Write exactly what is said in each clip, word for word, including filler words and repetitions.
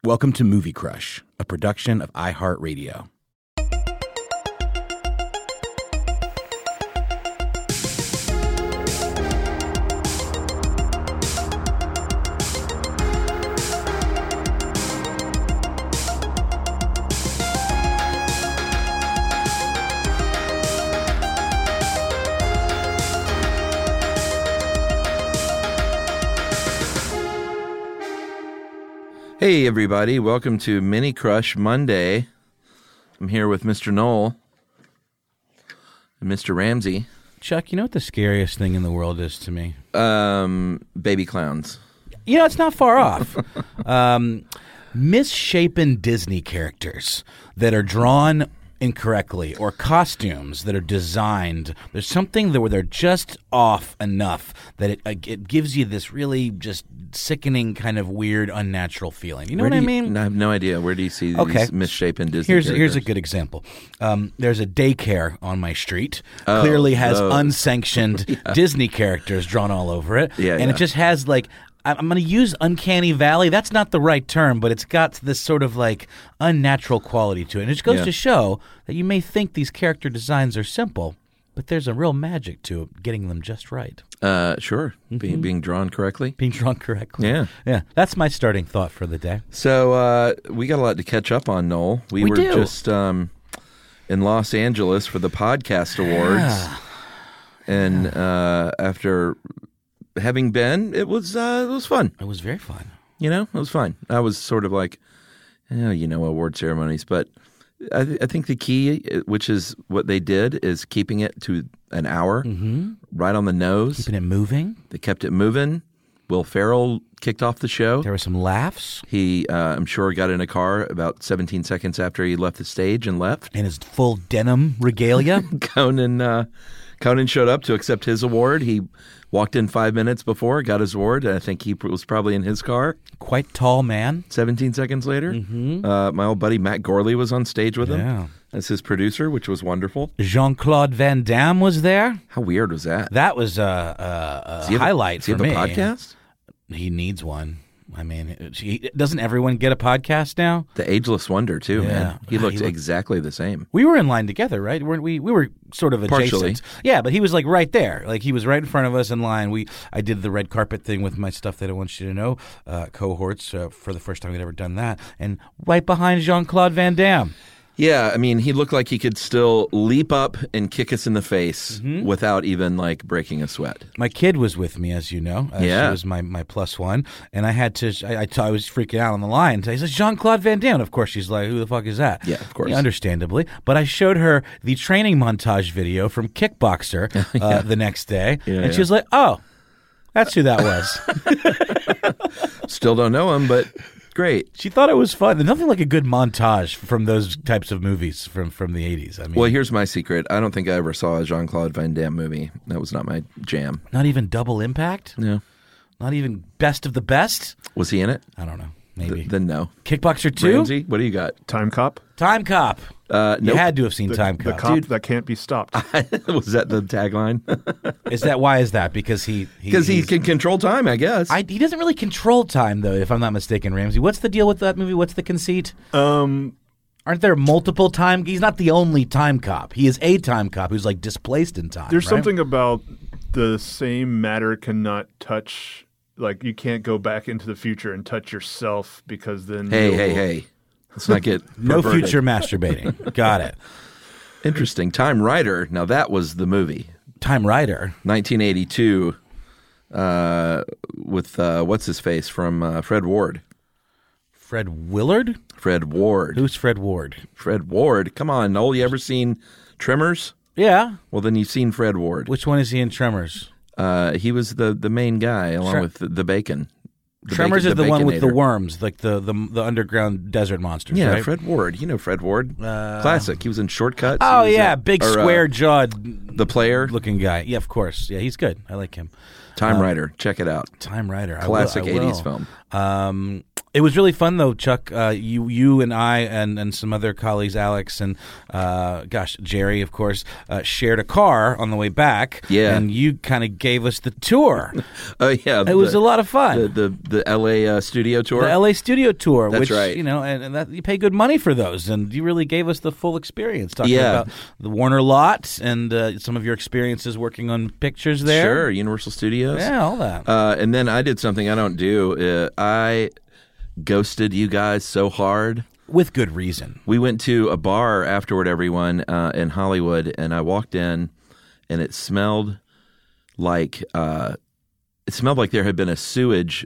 Welcome to Movie Crush, a production of iHeartRadio. Hey, everybody. Welcome to Mini Crush Monday. I'm here with Mister Knoll and Mister Ramsey. Chuck, you know what the scariest thing in the world is to me? Um, baby clowns. You know, it's not far off. um, misshapen Disney characters that are drawn incorrectly, or costumes that are designed. There's something that where they're just off enough that it uh, it gives you this really just sickening kind of weird, unnatural feeling. You know Where what I do mean? You, I have no idea. Where do you see Okay. these misshapen Disney Here's characters? here's a good example. Um, there's a daycare on my street. Oh, Clearly has those. unsanctioned Yeah. Disney characters drawn all over it. Yeah, and yeah. it just has like, I- I'm going to use uncanny valley. That's not the right term, but it's got this sort of like unnatural quality to it. And it just goes Yeah. to show that you may think these character designs are simple, but there's a real magic to getting them just right. Uh, sure. Mm-hmm. Being, being drawn correctly. Being drawn correctly. Yeah. Yeah. That's my starting thought for the day. So uh, we got a lot to catch up on, Noel. We, We were do. just um, in Los Angeles for the Podcast Awards. Yeah. And uh, after having been, it was uh, it was fun. It was very fun. You know, it was fun. I was sort of like, oh, you know, award ceremonies. But I, th- I think the key, which is what they did, is keeping it to an hour, Mm-hmm. right on the nose. Keeping it moving. They kept it moving. Will Ferrell kicked off the show. There were some laughs. He, uh, I'm sure, got in a car about seventeen seconds after he left the stage and left. And his full denim regalia. Conan, uh, Conan showed up to accept his award. He walked in five minutes before, got his award. I think he was probably in his car. Quite tall man. seventeen seconds later, Mm-hmm. uh, my old buddy Matt Gorley was on stage with him Yeah. as his producer, which was wonderful. Jean-Claude Van Damme was there. How weird was that? That was a, a, a Does he have a- highlight does he for have me. a podcast? He needs one. I mean, it- he, doesn't everyone get a podcast now? The Ageless Wonder, too, Yeah. man. He Ah, looked he looked- exactly the same. We were in line together, right? Weren't we? We were sort of adjacent. Partially. Yeah, but he was like right there. Like he was right in front of us in line. We I did the red carpet thing with my Stuff That I Want You to Know uh, cohorts uh, for the first time we'd ever done that. And right behind Jean-Claude Van Damme. Yeah, I mean, he looked like he could still leap up and kick us in the face Mm-hmm. without even, like, breaking a sweat. My kid was with me, as you know. Uh, Yeah. She was my, my plus one. And I had to, I, I, t- I was freaking out on the line. I said, Jean-Claude Van Damme. Of course, she's like, who the fuck is that? Yeah, of course. Yeah, understandably. But I showed her the training montage video from Kickboxer uh, the next day. Yeah, and yeah. she was like, oh, that's who that was. Still don't know him, but great. She thought it was fun. There's nothing like a good montage from those types of movies from, from the eighties. I mean, Well, here's my secret. I don't think I ever saw a Jean-Claude Van Damme movie. That was not my jam. not even Double Impact? No. Not even Best of the Best? Was he in it? I don't know. Maybe. Th- then no. Kickboxer two? Ramsey, what do you got? Time Cop? Time Cop. Uh, You nope. had to have seen The, Time the Cop. cop Dude. that can't be stopped. Was that the tagline? Is that why is that? Because he Because he he's- can control time, I guess. I, he doesn't really control time though, if I'm not mistaken, Ramsey. What's the deal with that movie? What's the conceit? Um, Aren't there multiple time? He's not the only time cop. He is a time cop who's like displaced in time. there's right? something about the same matter cannot touch. Like you can't go back into the future and touch yourself because then hey, you'll- hey, hey. Let's not get No perverted. future masturbating. Got it. Interesting. Time Rider. Now, that was the movie. Time Rider. nineteen eighty-two uh, with, uh, what's his face, from uh, Fred Ward. Fred Willard? Fred Ward. Who's Fred Ward? Fred Ward. Come on, Noel. You ever seen Tremors? Yeah. Well, then you've seen Fred Ward. Which one is he in Tremors? Uh, he was the, the main guy along Tre- with the, the bacon. The Tremors bacon- is the, one with the Baconator. worms, like the, the the underground desert monsters, Yeah, right? Fred Ward. You know Fred Ward. Uh, Classic. He was in Shortcuts. Oh He was yeah, in- big or, uh, square-jawed The Player. looking guy. Yeah, of course. Yeah, he's good. I like him. Time Um, Rider. Check it out. Time Rider. I will- Classic I will. eighties film. Um, It was really fun, though, Chuck. Uh, you you and I and, and some other colleagues, Alex and, uh, gosh, Jerry, of course, uh, shared a car on the way back. Yeah. And you kind of gave us the tour. Oh, yeah. It the, was a lot of fun. The the, the L A uh, studio tour. The L A studio tour. That's which, right. You know, and, and that, you pay good money for those. And you really gave us the full experience. Talking Yeah. about the Warner lot and uh, some of your experiences working on pictures there. Sure, Universal Studios. Yeah, all that. Uh, and then I did something I don't do. Uh, I ghosted you guys so hard. With good reason. We went to a bar afterward, everyone, uh, in Hollywood, and I walked in, and it smelled like uh, it smelled like there had been a sewage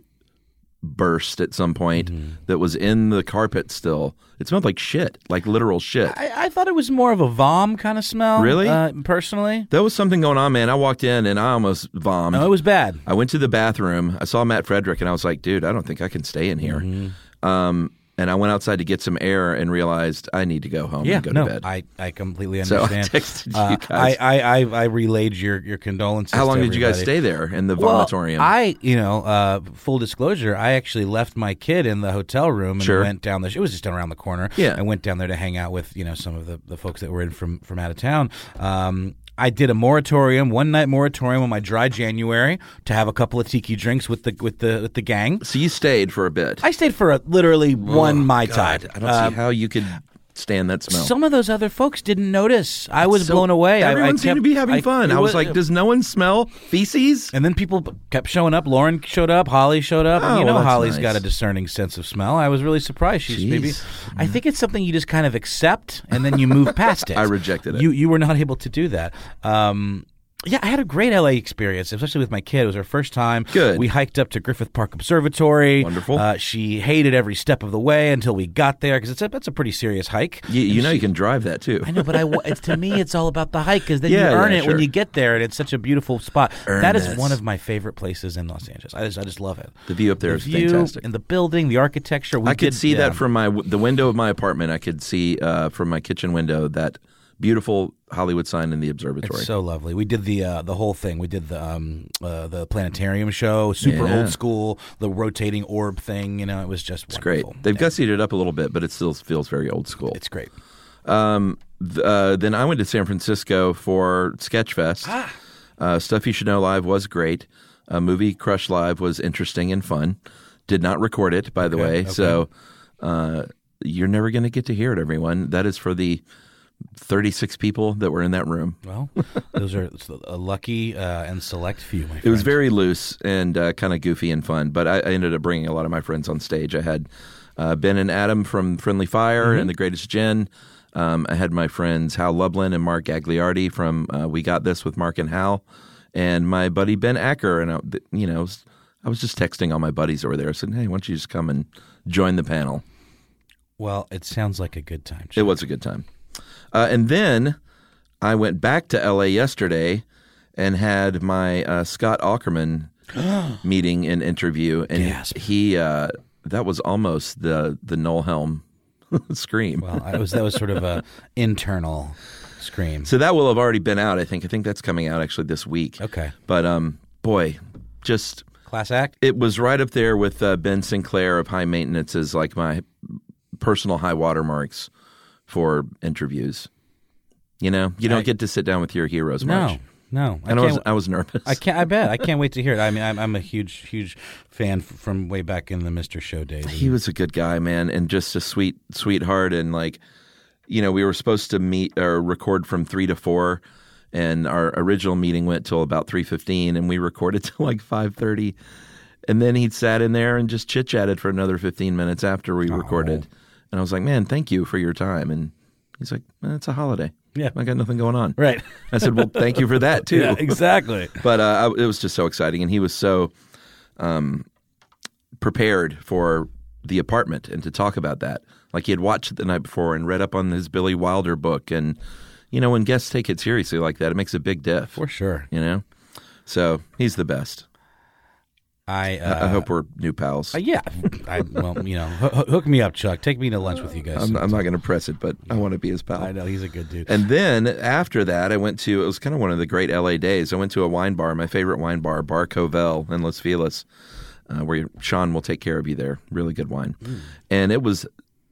burst at some point Mm-hmm. that was in the carpet still. It smelled like shit, like literal shit. I, I thought it was more of a vom kind of smell. Really? Uh, personally. There was something going on, man. I walked in, and I almost vomed. No, it was bad. I went to the bathroom. I saw Matt Frederick, and I was like, dude, I don't think I can stay in here. Mm-hmm. Um, and I went outside to get some air and realized I need to go home Yeah, and go no, to bed. I, I completely So I understand. texted you Uh, guys. I, I, I, I relayed your, your condolences. How long to did you guys everybody. stay there in the Well, vomitorium? I, you know, uh, full disclosure, I actually left my kid in the hotel room and Sure. went down the. It was just down around the corner. Yeah. I went down there to hang out with you know some of the, the folks that were in from from out of town. Um, I did a moratorium, one night moratorium on my dry January to have a couple of tiki drinks with the with the with the gang. so you stayed for a bit. I stayed for a, literally one Mai Tai. God, I don't Um, see how you could stand that smell. Some of those other folks didn't notice. I was So blown away. I- Everyone I seemed kept- to be having I- fun. it I was like, does no one smell feces? And then people kept showing up. Lauren showed up. Holly showed up. and Oh, you know well, that's Holly's nice. got a discerning sense of smell. I was really surprised. She's Jeez. maybe. I think it's something you just kind of accept and then you move past it. I rejected it. You you were not able to do that. Um, yeah, I had a great L A experience, especially with my kid. It was her first time. Good. We hiked up to Griffith Park Observatory. Wonderful. Uh, she hated every step of the way until we got there because it's a, it's a pretty serious hike. You, you And know she- you can drive that too. I know, but I, wa- it's, to me, it's all about the hike because then Yeah, you earn yeah, it sure. when you get there, and it's such a beautiful spot. Earn that is this. one of my favorite places in Los Angeles. I just, I just love it. The view up there the is view fantastic. and the building, the architecture. We I could did- see yeah. that from my the window of my apartment. I could see uh, from my kitchen window that beautiful Hollywood sign in the observatory. It's so lovely. We did the uh, the whole thing. We did the um, uh, the planetarium show, super Yeah. old school, the rotating orb thing. You know, it was just it's great. wonderful. They've Yeah. gussied it up a little bit, but it still feels very old school. It's great. Um, th- uh, then I went to San Francisco for Sketchfest. Ah. Uh, Stuff You Should Know Live was great. Uh, Movie Crush Live was interesting and fun. Did not record it, by the Okay, way. okay. So uh, you're never going to get to hear it, everyone. That is for the thirty-six people that were in that room. Well, those are a lucky uh, and select few. My It was friend. very loose and uh, kind of goofy and fun, but I, I ended up bringing a lot of my friends on stage. I had uh, Ben and Adam from Friendly Fire Mm-hmm. and The Greatest Gin. Um, I had my friends Hal Lublin and Mark Gagliardi from uh, We Got This with Mark and Hal, and my buddy Ben Acker. And I, you know, I was just texting all my buddies over there. I said, "Hey, why don't you just come and join the panel?" Well, it sounds like a good time. It was a good time. Uh, and then I went back to L A yesterday and had my uh, Scott Aukerman meeting and interview, and Gasp. he uh, that was almost the the Noel Helm scream. Well, I was that was sort of a internal scream. So that will have already been out. I think. I think that's coming out actually this week. Okay. But um, boy, just Class act? it was right up there with uh, Ben Sinclair of High Maintenance as like my personal high watermarks for interviews. You know, you don't I- get to sit down with your heroes much. No, no. I And I was, can't, I was nervous. I can't. I bet. I can't wait to hear it. I mean, I'm, I'm a huge, huge fan f- from way back in the Mister Show days. He was a good guy, man, and just a sweet sweetheart. And like, you know, we were supposed to meet or record from three to four, and our original meeting went till about three fifteen, and we recorded till like five thirty. And then he sat in there and just chit chatted for another fifteen minutes after we recorded. And I was like, "Man, thank you for your time." And he's like, eh, "It's a holiday. Yeah. I got nothing going on." Right. I said, "Well, thank you for that too." Yeah, exactly. But uh, I, it was just so exciting, and he was so um, prepared for the apartment and to talk about that. Like he had watched it the night before and read up on his Billy Wilder book, and you know, when guests take it seriously like that, it makes a big diff. For sure. You know, so he's the best. I. Uh, I, I hope we're new pals. uh, yeah. I, well, you know, ho- hook me up, Chuck. Take me to lunch with you guys. I'm, I'm not going to press it, but I want to be his pal. I know he's a good dude. And then after that, I went to, it was kind of one of the great L A days. I went to a wine bar, my favorite wine bar, Bar Covell in Los Feliz. uh, where Sean will take care of you there. Really good wine. Mm. And it was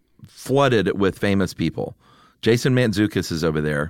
flooded with famous people. Jason Mantzoukas is over there.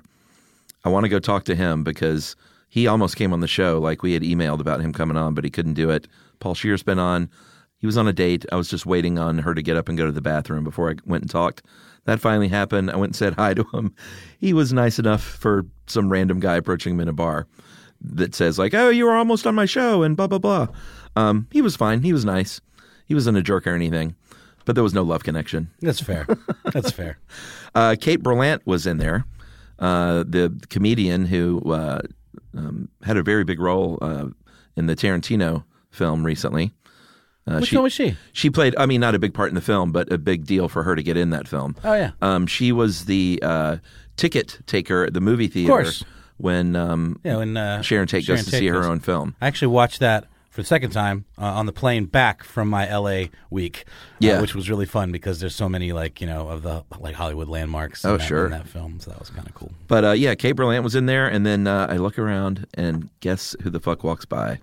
I want to go talk to him because he almost came on the show. Like we had emailed about him coming on, but he couldn't do it. Paul Scheer's been on. He was on a date. I was just waiting on her to get up and go to the bathroom before I went and talked. That finally happened. I went and said hi to him. He was nice enough for some random guy approaching him in a bar that says like, oh, you were almost on my show and blah, blah, blah. Um, he was fine. He was nice. He wasn't a jerk or anything, but there was no love connection. That's fair. That's fair. Uh, Kate Berlant was in there, uh, the comedian who uh, um, had a very big role uh, in the Tarantino film recently. Uh, Which she, one was she? She played, I mean, not a big part in the film, but a big deal for her to get in that film. Oh, yeah. Um, she was the uh, ticket taker at the movie theater Of course. when, um, yeah, when uh, Sharon Tate Sharon goes to Tate see goes. her own film. I actually watched that for the second time uh, on the plane back from my L A week, uh, Yeah. which was really fun because there's so many like you know of the like Hollywood landmarks. In Oh, that, sure. in that film, so that was kind of cool. But uh, yeah, Kate Berlant was in there, and then uh, I look around, and guess who the fuck walks by?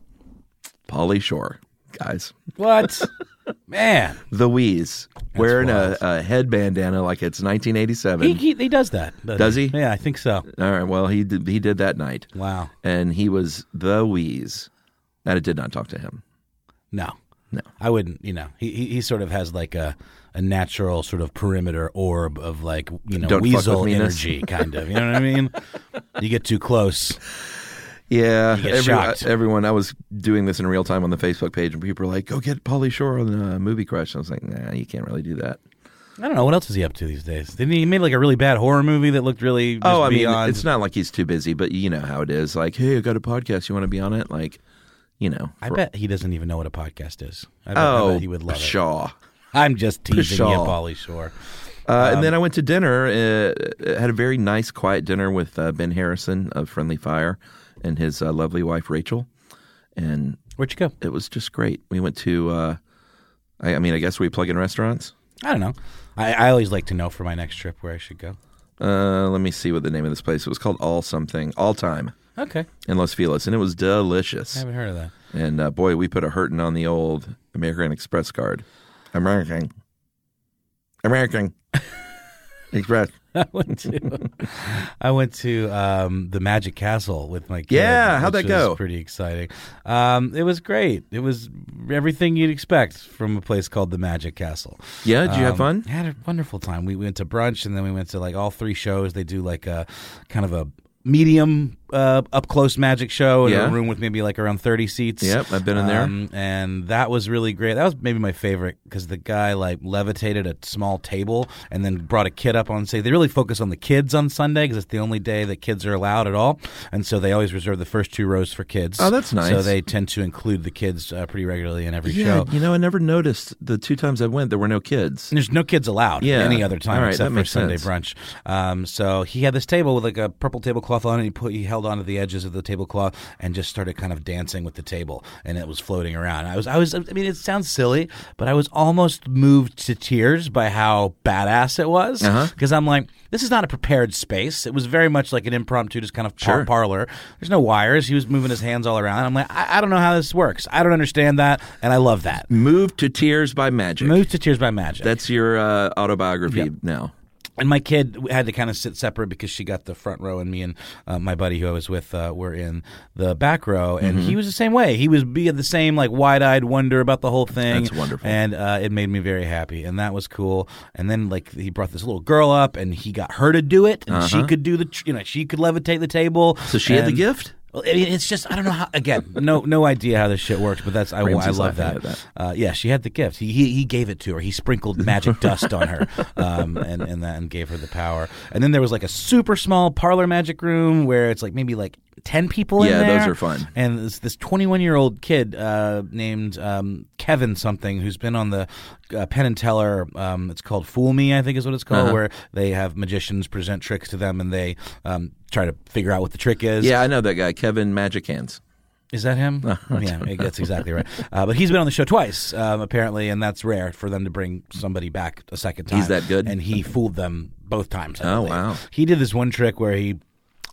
Pauly Shore, guys. What, man? The Wheeze, wearing a, wild. a head bandana like it's nineteen eighty-seven. He, he he does that. doesn't Does he? Yeah, I think so. All right, well, he did, he did that night. Wow. And he was the Wheeze. And I did not talk to him. No. No. I wouldn't. You know, he he, he sort of has like a. a natural sort of perimeter orb of like, you know, Don't fuck weasel with meanness. energy, kind of. You know what I mean? You get too close. Yeah, You get every- shocked. everyone. I was doing this in real time on the Facebook page, and people were like, "Go get Pauly Shore on the uh, Movie Crush." I was like, "Nah, you can't really do that." I don't know. What else is he up to these days? Didn't he, he made like a really bad horror movie that looked really just oh, I mean, beyond... it's not like he's too busy, but you know how it is. Like, hey, I got a podcast. You want to be on it? Like, you know. I for- bet he doesn't even know what a podcast is. I bet, I Oh, bet he would love it. Shaw. I'm just teasing you, Pshaw. Pauly Shore. Uh, Um, and then I went to dinner. Uh, had a very nice, quiet dinner with uh, Ben Harrison of Friendly Fire and his uh, lovely wife Rachel, and Where'd you go? it was just great. We went to. Uh, I, I mean, I guess we plug in restaurants. I don't know. I, I always like to know for my next trip where I should go. Uh, let me see what the name of this place. It was called All Something, All Time Okay. in Los Feliz, and it was I delicious. haven't heard of that. And uh, boy, we put a hurtin' on the old American Express card. American, American Express. I went to I went to um, the Magic Castle with my kid. Yeah, how'd which that go? was pretty exciting. Um, it was great. It was everything you'd expect from a place called the Magic Castle. Yeah, did you have Um, fun? I had a wonderful time. We went to brunch and then we went to like all three shows. They do like a kind of a medium uh, up close magic show in Yeah. a room with maybe like around thirty seats. Yep, I've been in there. Um, and that was really great. That was maybe my favorite because the guy like levitated a small table and then brought a kid up on stage. They really focus on the kids on Sunday because it's the only day that kids are allowed at all, and so they always reserve the first two rows for kids. Oh, that's nice. So they tend to include the kids uh, pretty regularly in every Yeah, show. you know, I never noticed the two times I went there were no kids. And there's no kids allowed Yeah. any other time All right, except that for makes Sunday sense. brunch. Um, so he had this table with like a purple tablecloth on it. He put he held onto the edges of the tablecloth and just started kind of dancing with the table, and it was floating around. I was I was I mean it sounds silly, but I was almost moved to tears by how badass it was because Uh-huh. I'm like, this is not a prepared space. It was very much like an impromptu, just kind of par- Sure. parlor. There's no wires. He was moving his hands all around. I'm like, I, I don't know how this works. I don't understand that, and I love that. Moved to Tears by Magic. Moved to tears by magic. That's your uh, autobiography Yep. now. And my kid had to kind of sit separate because she got the front row, and me and uh, my buddy who I was with uh, were in the back row. And Mm-hmm. he was the same way. He was be the same like wide-eyed wonder about the whole thing. That's wonderful. And uh, it made me very happy, and that was cool. And then like he brought this little girl up, and he got her to do it, and she Uh-huh. could do the tr- you know she could levitate the table. So she had the And- gift? Well, I mean, it's just I don't know how. Again, no no idea how this shit works, but that's I, I Ramsey's love laughing that. at that. Uh, yeah, she had the gift. He, he he gave it to her. He sprinkled magic dust on her, um, and and then gave her the power. And then there was like a super small parlor magic room where it's like maybe like ten people in Yeah, there. those are fun. And this this twenty-one year old kid uh, named um, Kevin something who's been on the uh, Penn and Teller. Um, it's called Fool Me, I think is what it's called, Uh-huh. where they have magicians present tricks to them and they um, try to figure out what the trick is. Yeah, I know that guy, Kevin Magic Hands. Is that him? Yeah, that's exactly right. Uh, but he's been on the show twice, um, apparently, and that's rare for them to bring somebody back a second time. He's that good? And he fooled them both times. I Oh, believe. wow. He did this one trick where he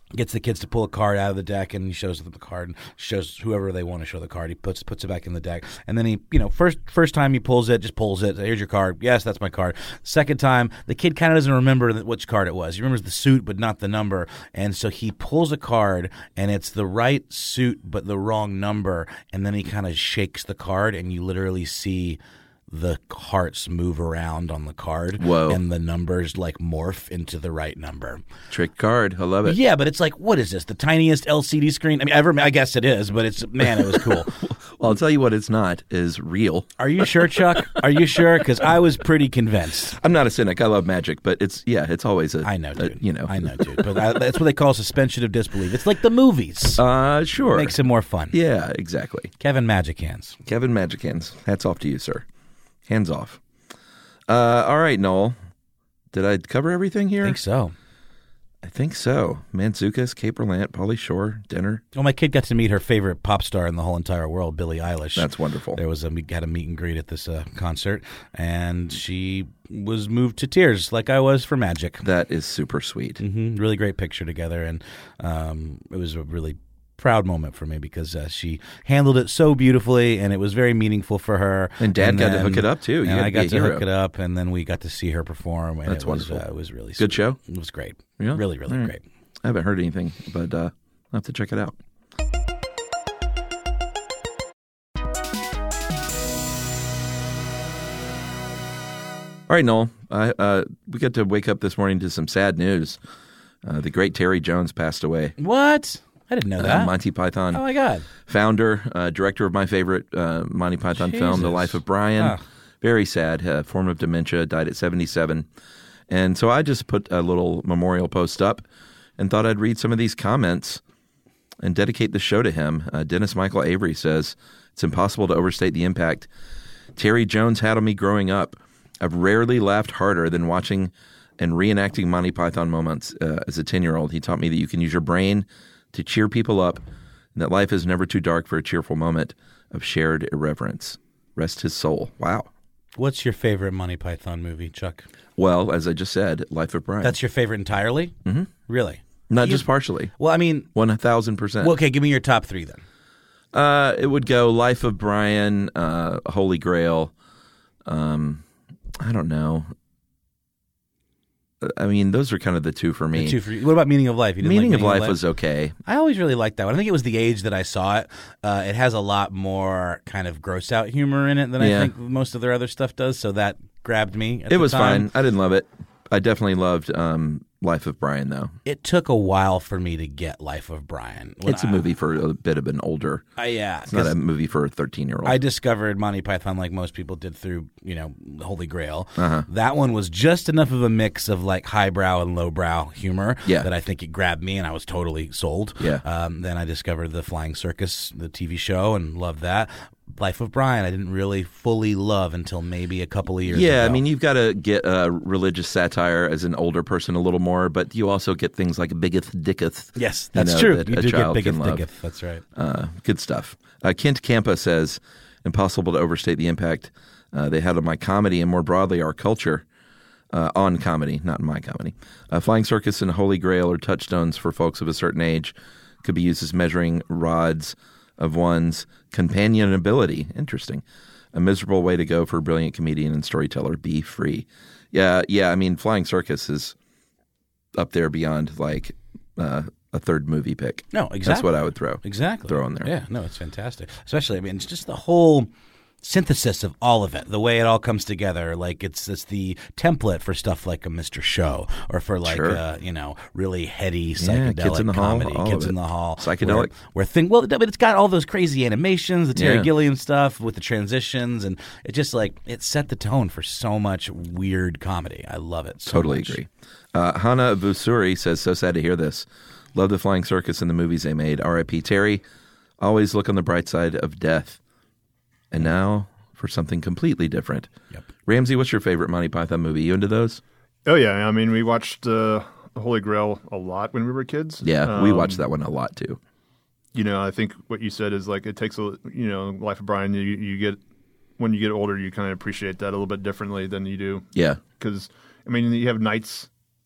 Gets the kids to pull a card out of the deck, and he shows them the card and shows whoever they want to show the card. He puts puts it back in the deck, and then he, you know, first first time he pulls it, just pulls it. Here's your card. Yes, that's my card. Second time, the kid kind of doesn't remember which card it was. He remembers the suit, but not the number, and so he pulls a card, and it's the right suit but the wrong number, and then he kind of shakes the card, and you literally see the hearts move around on the card. Whoa. And the numbers like morph into the right number. Trick card. I love it. Yeah, but it's like, what is this? The tiniest L C D screen? I mean, ever? I guess it is, but it's, man, it was cool. Well, I'll tell you what it's not is real. Are you sure, Chuck? Are you sure? Because I was pretty convinced. I'm not a cynic. I love magic, but it's, yeah, it's always a, I know, dude. A, you know. I know, dude. But I, that's what they call suspension of disbelief. It's like the movies. Uh, sure. Makes it more fun. Yeah, exactly. Kevin Magic Hands. Kevin Magic Hands. Hats off to you, sir. Hands off. Uh, all right, Noel. Did I cover everything here? I think so. I think so. Mantzoukas, Kate Berlant, Pauly Shore, dinner. Well, my kid got to meet her favorite pop star in the whole entire world, Billie Eilish. That's wonderful. There was a we had a meet and greet at this uh, concert, and she was moved to tears, like I was for Magic. That is super sweet. Mm-hmm. Really great picture together, and um, it was a really proud moment for me because uh, she handled it so beautifully, and it was very meaningful for her. And Dad and got then, to hook it up too. You and I got to to hero. hook it up, and then we got to see her perform. And That's it was, wonderful. Uh, it was really good sweet. show. It was great. Yeah? Really, really Right. great. I haven't heard anything, but uh, I'll have to check it out. All right, Noel. I, uh, we got to wake up this morning to some sad news. Uh, the great Terry Jones passed away. What? I didn't know that. Uh, Monty Python Oh my God. founder, uh, director of my favorite uh, Monty Python film, The Jesus. Life of Brian. Huh. Very sad. Uh, form of dementia. Died at seventy-seven. And so I just put a little memorial post up and thought I'd read some of these comments and dedicate the show to him. Uh, Dennis Michael Avery says, "It's impossible to overstate the impact Terry Jones had on me growing up. I've rarely laughed harder than watching and reenacting Monty Python moments uh, as a ten-year-old. He taught me that you can use your brain to cheer people up and that life is never too dark for a cheerful moment of shared irreverence. Rest his soul." Wow. What's your favorite Monty Python movie, Chuck? Well, as I just said, Life of Brian. That's your favorite entirely? Mm-hmm. Really? Not You- just partially. Well, I mean, one thousand percent. well, okay, give me your top three then. Uh, it would go Life of Brian, uh, Holy Grail. Um, I don't know. I mean, those are kind of the two for me. The two for you. What about Meaning of Life? You didn't Meaning like of Life was okay. I always really liked that one. I think it was the age that I saw it. Uh, it has a lot more kind of gross out humor in it than Yeah. I think most of their other stuff does, so that grabbed me at It the was time. fine. I didn't love it. I definitely loved um, Life of Brian, though. It took a while for me to get Life of Brian. When It's a I- movie for a bit of an older. Uh, yeah. It's not 'cause a movie for a thirteen-year-old. I discovered Monty Python like most people did through, you know, Holy Grail. Uh-huh. That one was just enough of a mix of like highbrow and lowbrow humor Yeah. that I think it grabbed me and I was totally sold. Yeah. Um, then I discovered The Flying Circus, the T V show, and loved that. Life of Brian, I didn't really fully love until maybe a couple of years Yeah, ago. I mean, you've got to get uh, religious satire as an older person a little more, but you also get things like Biggeth Dicketh. yes, you that's know, true. that You a do get child Biggeth can love. Dicketh. That's right. Uh, good stuff. Uh, Kent Campa says, "Impossible to overstate the impact uh, they had on my comedy and more broadly our culture." Uh, on comedy, not in my comedy. Uh, Flying Circus and Holy Grail are touchstones for folks of a certain age. Could be used as measuring rods of one's companionability. Interesting. A miserable way to go for a brilliant comedian and storyteller. Be free. Yeah, yeah. I mean, Flying Circus is up there beyond like uh, a third movie pick. No, exactly. That's what I would throw. Exactly. Throw in there. Yeah, no, it's fantastic. Especially, I mean, it's just the whole synthesis of all of it, the way it all comes together. Like it's it's the template for stuff like a Mister Show, or for like Sure. uh, you know, really heady Yeah, psychedelic Kids in the Hall, comedy, all Kids of in it. the Hall, Psychedelic. Where, where thing well, but it's got all those crazy animations, the Terry Yeah. Gilliam stuff with the transitions, and it just like it set the tone for so much weird comedy. I love it. So Totally much. agree. Uh, Hana Vusuri says, "So sad to hear this. Love the Flying Circus and the movies they made. R I P Terry. Always look on the bright side of death." And now for something completely different. Yep. Ramsey, what's your favorite Monty Python movie? You into those? Oh yeah, I mean we watched uh, Holy Grail a lot when we were kids. Yeah, we Um, watched that one a lot too. You know, I think what you said is like it takes a you know Life of Brian. You you get when you get older, you kind of appreciate that a little bit differently than you do Yeah. because I mean you have nights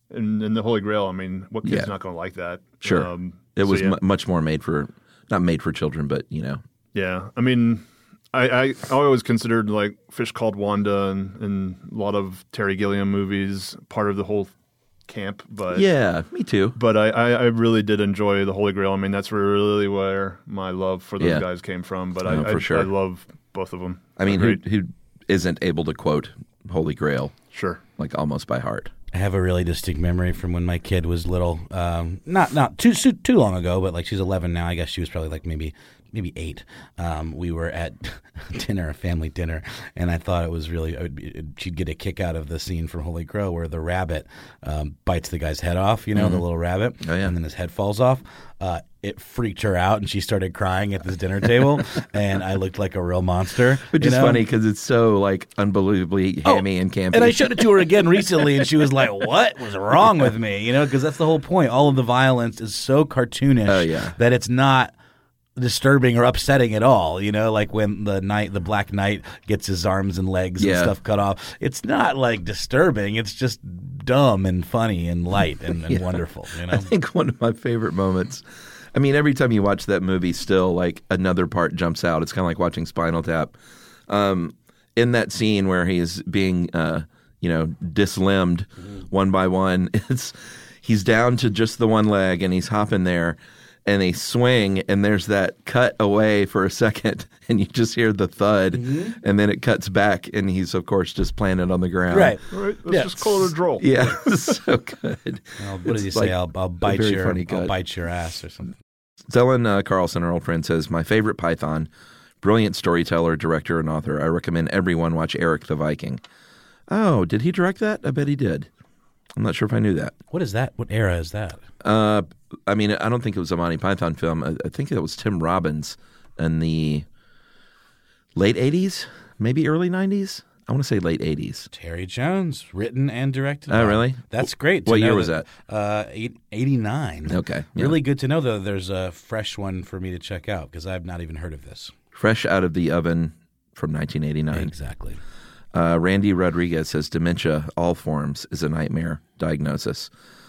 And, and the Holy Grail, I mean, what kid's Yeah. not going to like that? Sure. Um, It so was yeah. mu much more made for, not made for children, but, you know. Yeah, I mean, I, I, I always considered like Fish Called Wanda and, and a lot of Terry Gilliam movies part of the whole camp, but Yeah, me too. but I, I, I really did enjoy the Holy Grail. I mean, that's really where my love for those Yeah. guys came from. But Oh, I, for I, sure. I love both of them. I mean, who, Great. who isn't able to quote Holy Grail, Sure. like almost by heart? I have a really distinct memory from when my kid was little. Um, not not too too too long ago, but like she's eleven now. I guess she was probably like maybe maybe eight. Um, we were at dinner, a family dinner, and I thought it was really. It would be, she'd get a kick out of the scene from Holy Grail where the rabbit um, bites the guy's head off. You know, the little rabbit, Oh, yeah. and then his head falls off. Uh, it freaked her out, and she started crying at this dinner table, and I looked like a real monster. Which you is know? funny because it's so like unbelievably hammy and campy. And I showed it to her again recently, and she was like, "What was wrong with me?" You know, because that's the whole point. All of the violence is so cartoonish Oh, yeah. that it's not disturbing or upsetting at all. You know, like when the knight, the Black Knight, gets his arms and legs Yeah. and stuff cut off. It's not like disturbing. It's just dumb and funny and light and, and Yeah. wonderful. You I know, think one of my favorite moments. I mean, every time you watch that movie, still like another part jumps out. It's kind of like watching Spinal Tap. Um, in that scene where he's being, uh, you know, dislimbed one by one, it's he's down to just the one leg and he's hopping there, and they swing, and there's that cut away for a second, and you just hear the thud, and then it cuts back, and he's of course just planted on the ground. right? All right, let's Yeah. just call it a draw. Yeah, so good. Well, what It's did he like say? I'll, I'll a bite very your, funny I'll cut. bite your ass or something. Zelen uh, Carlson, our old friend, says, my favorite Python, brilliant storyteller, director, and author. I recommend everyone watch Eric the Viking. Oh, did he direct that? I bet he did. I'm not sure if I knew that. What is that? What era is that? Uh, I mean, I don't think it was a Monty Python film. I, I think it was Tim Robbins in the late eighties, maybe early nineties. I want to say late eighties. Terry Jones, written and directed. Oh, by. really? That's great. to What know year was Uh, eight, eighty-nine. Okay, yeah. Really good to know, though. There's a fresh one for me to check out because I've not even heard of this. Fresh out of the oven from nineteen eighty-nine. Exactly. Uh, Randy Rodriguez says dementia, all forms, is a nightmare diagnosis.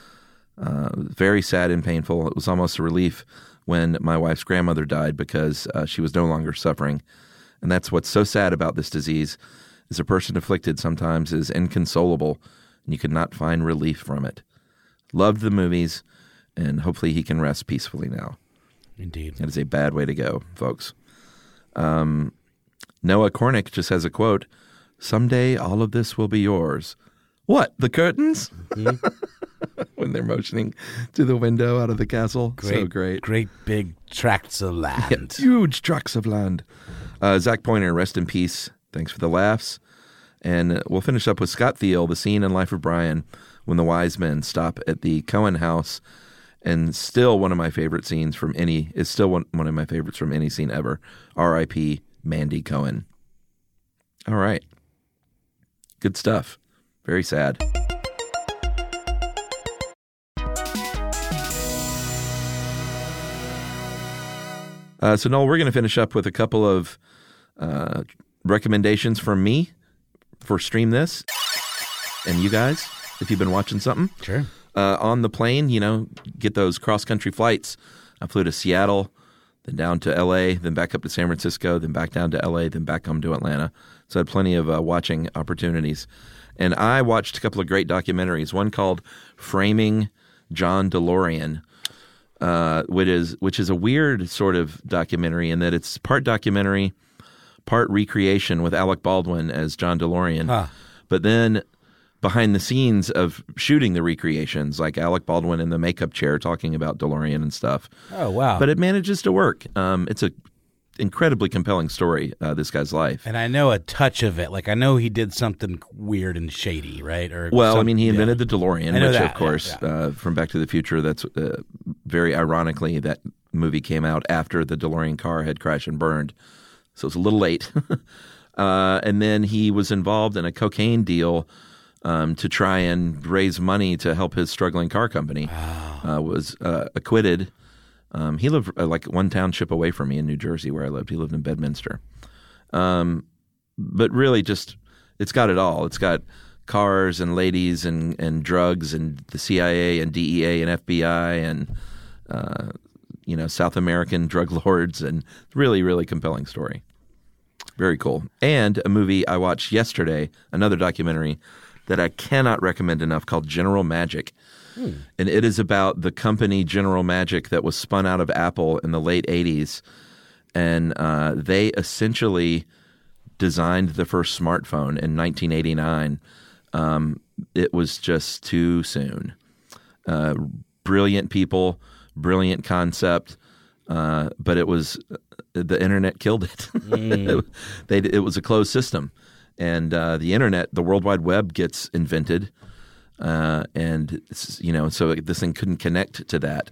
Uh, very sad and painful. It was almost a relief when my wife's grandmother died because uh, she was no longer suffering. And that's what's so sad about this disease is a person afflicted sometimes is inconsolable and you cannot find relief from it. Loved the movies, and hopefully he can rest peacefully now. Indeed. That is a bad way to go, folks. Um, Noah Cornick just has a quote, someday all of this will be yours. What, the curtains? When they're motioning to the window out of the castle. So great. Great big tracts of land. Huge tracts of land. Uh, Zach Pointer, rest in peace. Thanks for the laughs. And uh, we'll finish up with Scott Thiel, the scene in Life of Brian when the wise men stop at the Cohen house. And still one of my favorite scenes from any, is still one, one of my favorites from any scene ever. R I P Mandy Cohen. All right. Good stuff. Very sad. Uh, so, Noel, we're going to finish up with a couple of uh, recommendations from me for Stream This. And you guys, if you've been watching something. Sure. Uh, on the plane, you know, get those cross-country flights. I flew to Seattle, then down to L A, then back up to San Francisco, then back down to L A, then back home to Atlanta. So I had plenty of uh, watching opportunities. And I watched a couple of great documentaries, one called Framing John DeLorean, uh, which is which is a weird sort of documentary in that it's part documentary, part recreation with Alec Baldwin as John DeLorean. Huh. But then behind the scenes of shooting the recreations, like Alec Baldwin in the makeup chair talking about DeLorean and stuff. Oh, wow. But it manages to work. Um, it's a incredibly compelling story, uh, this guy's life. And I know a touch of it. Like, I know he did something weird and shady, right? Or Well, some- I mean, he yeah. invented the DeLorean, I know which, that, of course, yeah, yeah. Uh, from Back to the Future, that's uh, very ironically, that movie came out after the DeLorean car had crashed and burned. So it's a little late. uh, and then he was involved in a cocaine deal um, to try and raise money to help his struggling car company. Uh, was uh, acquitted. Um, he lived uh, like one township away from me in New Jersey where I lived. He lived in Bedminster. Um, but really just, it's got it all. It's got cars and ladies and, and drugs and the C I A and D E A and F B I and uh, you know South American drug lords, and really, really compelling story. Very cool. And a movie I watched yesterday, another documentary that I cannot recommend enough, called General Magic. Hmm. And it is about the company General Magic that was spun out of Apple in the late eighties. And uh, they essentially designed the first smartphone in nineteen eighty-nine. Um, it was just too soon. Uh, brilliant people, brilliant concept, uh, but it was the internet killed it. Mm. they, it was a closed system, and uh, the internet, the World Wide Web, gets invented, uh, and you know, so this thing couldn't connect to that,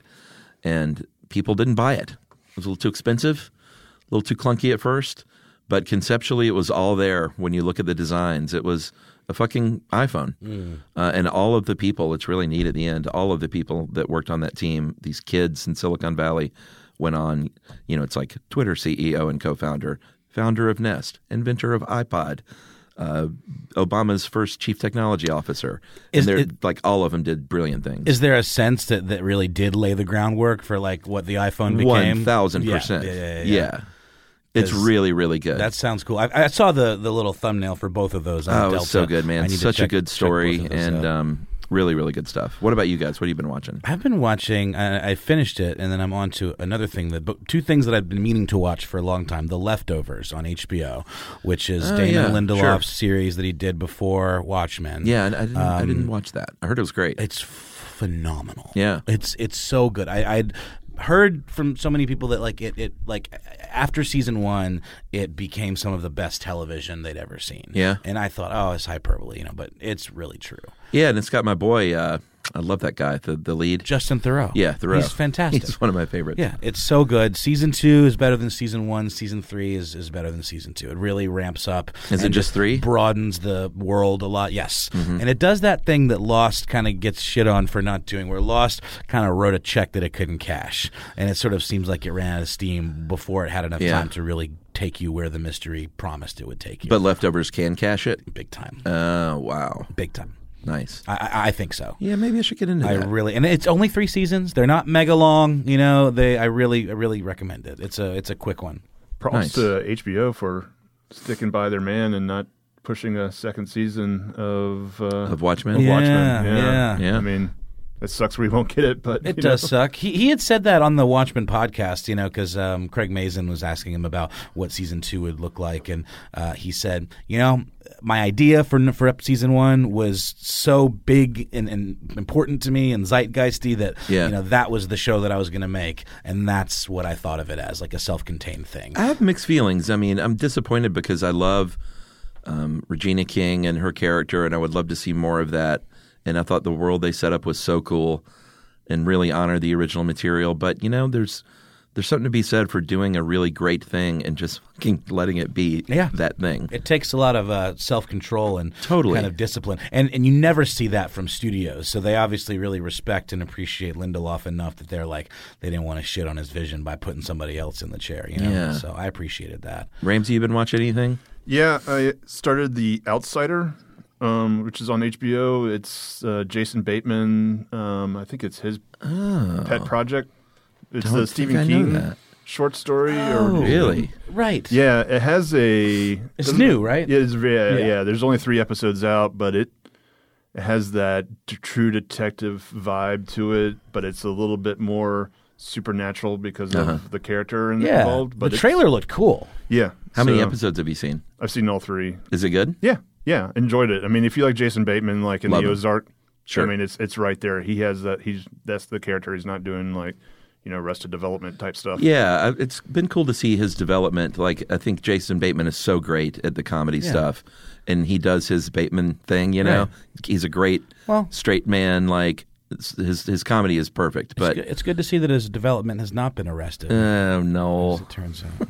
and people didn't buy it. It was a little too expensive, a little too clunky at first, but conceptually, it was all there. When you look at the designs, it was a fucking iPhone. Mm. Uh, and all of the people, it's really neat at the end, all of the people that worked on that team, these kids in Silicon Valley, went on, you know, it's like Twitter C E O and co-founder, founder of Nest, inventor of iPod, uh, Obama's first chief technology officer. Is, and they're it, like, all of them did brilliant things. Is there a sense that, that really did lay the groundwork for like what the iPhone became? one thousand percent. Yeah, yeah, yeah, yeah. yeah. It's really, really good. That sounds cool. I, I saw the, the little thumbnail for both of those on Oh, Delta. it's so good, man. Such check, a good story, those and out. um, really, really good stuff. What about you guys? What have you been watching? I've been watching, I, I finished it, and then I'm on to another thing, that two things that I've been meaning to watch for a long time. The Leftovers on H B O, which is oh, Damon yeah, Lindelof's sure. series that he did before Watchmen. Yeah, I didn't, um, I didn't watch that. I heard it was great. It's phenomenal. Yeah. It's it's so good. I, I'd heard from so many people that like it, it like after season one it became some of the best television they'd ever seen. Yeah. And I thought, oh, it's hyperbole, you know, but it's really true. Yeah, and it's got my boy, uh, I love that guy, the the lead. Justin Theroux. Yeah, Theroux. He's fantastic. He's one of my favorites. Yeah, it's so good. Season two is better than season one. Season three is, is better than season two. It really ramps up. Is it just three? Broadens the world a lot, yes. Mm-hmm. And it does that thing that Lost kind of gets shit on for not doing, where Lost kind of wrote a check that it couldn't cash. And it sort of seems like it ran out of steam before it had enough Yeah. time to really take you where the mystery promised it would take you. But Leftovers can cash it? Big time. Oh, wow. Big time. Nice. I, I, I think so. Yeah, maybe I should get into I that. really, and it's only three seasons. They're not mega long, you know. They, I really, I really recommend it. It's a, it's a quick one. Props Nice. to H B O for sticking by their man and not pushing a second season of uh, Of Watchmen? of Yeah, Watchmen. yeah. Yeah. I mean, it sucks we won't get it, but It you does know. suck. He he had said that on the Watchmen podcast, you know, because um, Craig Mazin was asking him about what season two would look like, and uh, he said, you know, my idea for for season one was so big and, and important to me and zeitgeisty that Yeah. you know that was the show that I was going to make, and that's what I thought of it as, like a self-contained thing. I have mixed feelings. I mean, I'm disappointed because I love um, Regina King and her character, and I would love to see more of that. And I thought the world they set up was so cool and really honor the original material. But, you know, there's there's something to be said for doing a really great thing and just fucking letting it be Yeah. that thing. It takes a lot of uh, self-control and Totally. kind of discipline. And and you never see that from studios. So they obviously really respect and appreciate Lindelof enough that they're like, they didn't want to shit on his vision by putting somebody else in the chair. You know? Yeah. So I appreciated that. Ramsey, you been watching anything? Yeah, I started The Outsider, um, which is on H B O. It's uh, Jason Bateman. Um, I think it's his Oh. pet project. It's Don't the think Stephen I know King that. short story. Oh. Or, Really? Right. Yeah, it has a. It's doesn't- new, right? Yeah, it's, yeah, Yeah. yeah. There's only three episodes out, but it it has that t- true detective vibe to it. But it's a little bit more supernatural because Uh-huh. of the character in- Yeah. involved. But the it's- trailer looked cool. yeah. How many so episodes have you seen? I've seen all three. Is it good? Yeah, yeah, enjoyed it. I mean, if you like Jason Bateman, like in Love the him. Ozark, Sure. I mean, it's it's right there. He has that. He's that's the character. He's not doing like, you know, Arrested Development type stuff. Yeah, I- it's been cool to see his development. Like, I think Jason Bateman is so great at the comedy Yeah. stuff, and he does his Bateman thing. You know, Right. he's a great Well- straight man. Like, it's- his his comedy is perfect. It's, But good, it's good to see that his development has not been arrested. oh as no, it turns out.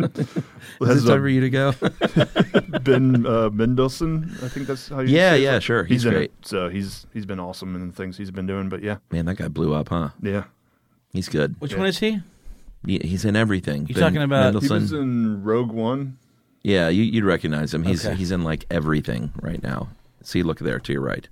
is Has it time uh, for you to go? Ben uh, Mendelsohn, I think that's how you Yeah, say it. yeah, sure. He's in great. it. So he's he's been awesome in the things he's been doing. But yeah, Man, that guy blew up, huh? yeah. He's good. Which Yeah. one is he? He- He's in everything. You Ben talking about- He Mendelsohn? was in Rogue One. Yeah, you, you'd recognize him. He's Okay. he's in like everything right now. See, look there to your right.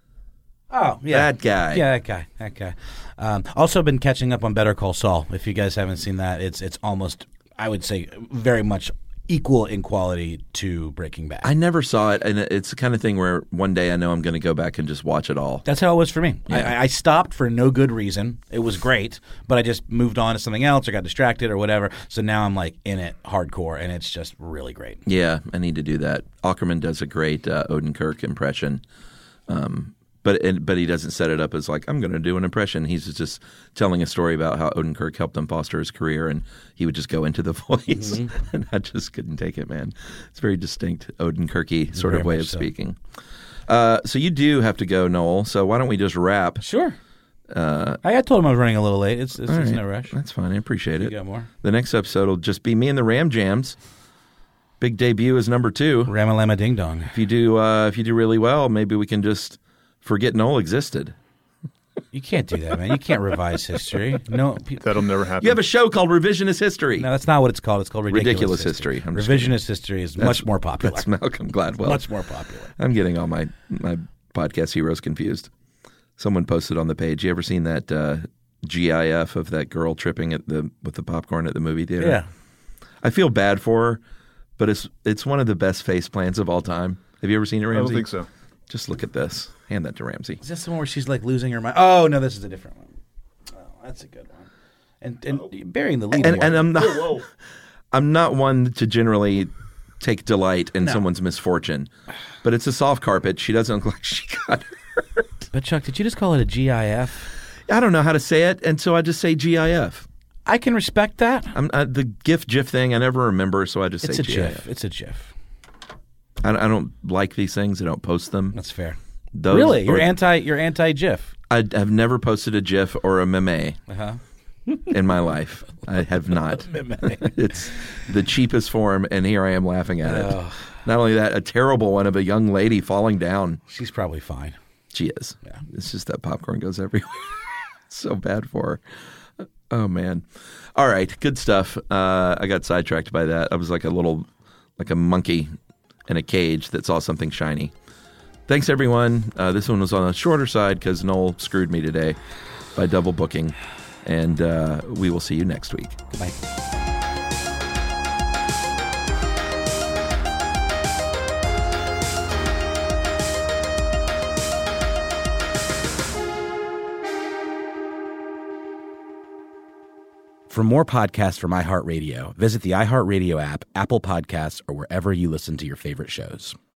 Oh, yeah. That guy. Yeah, that guy. That guy. Um, also been catching up on Better Call Saul. If you guys haven't seen that, it's it's almost, I would say, very much equal in quality to Breaking Bad. I never saw it, and it's the kind of thing where one day I know I'm going to go back and just watch it all. That's how it was for me. Yeah. I, I stopped for no good reason. It was great, but I just moved on to something else or got distracted or whatever. So now I'm like in it hardcore, and it's just really great. Yeah, I need to do that. Ackerman does a great uh, Odenkirk impression. Um But and, but he doesn't set it up as like, I'm going to do an impression. He's just telling a story about how Odenkirk helped him foster his career, and he would just go into the voice. Mm-hmm. And I just couldn't take it, man. It's a very distinct Odenkirky sort Very of way much of so. speaking. Uh, so you do have to go, Noel. So why don't we just wrap? Sure. Uh, I, I told him I was running a little late. It's, it's, all it's right. no rush. That's fine. I appreciate You it. got more? The next episode will just be me and the Ram Jams. Big debut is number two. Ramalama Ding Dong. If you do, uh, if you do really well, maybe we can just forget Noel existed. You can't do that, man. You can't revise history. No, pe- That'll never happen. You have a show called Revisionist History. no, that's not what it's called. It's called ridiculous, Ridiculous history. I'm just Revisionist history is much more popular. That's Malcolm Gladwell. Much more popular. I'm getting all my, my podcast heroes confused. Someone posted on the page. You ever seen that uh, GIF of that girl tripping at the with the popcorn at the movie theater? Yeah. I feel bad for her, but it's it's one of the best face plants of all time. Have you ever seen it, I Ramsey? don't think so. Just look at this. Hand that to Ramsey. Is this the one where she's like losing her mind? Oh no, this is a different one. Oh, that's a good one. And and burying the lead. And, more. and I'm not Whoa. I'm not one to generally take delight in No. someone's misfortune, but it's a soft carpet. She doesn't look like she got hurt. But Chuck, did you just call it a GIF? I don't know how to say it, and so I just say GIF. I can respect that. I'm uh, the GIF GIF thing. I never remember, so I just It's say a GIF. GIF. It's a GIF. I, I don't like these things. I don't post them. That's fair. Those really, you're are- anti. You're anti GIF. I have never posted a GIF or a meme Uh huh. in my life. I have not. It's the cheapest form, and here I am laughing at it. Ugh. Not only that, a terrible one of a young lady falling down. She's probably fine. She is. Yeah. It's just that popcorn goes everywhere. So bad for her. Oh, man. All right. Good stuff. Uh, I got sidetracked by that. I was like a little, like a monkey in a cage that saw something shiny. Thanks, everyone. Uh, this one was on the shorter side because Noel screwed me today by double booking. And uh, we will see you next week. Goodbye. For more podcasts from iHeartRadio, visit the iHeartRadio app, Apple Podcasts, or wherever you listen to your favorite shows.